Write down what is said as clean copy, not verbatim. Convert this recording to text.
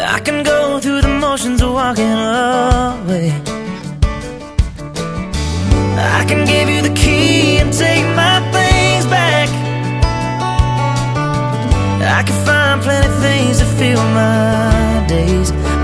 I can go through the motions of walking away. I can give you the key and take my things back. I can find plenty things to fill my days.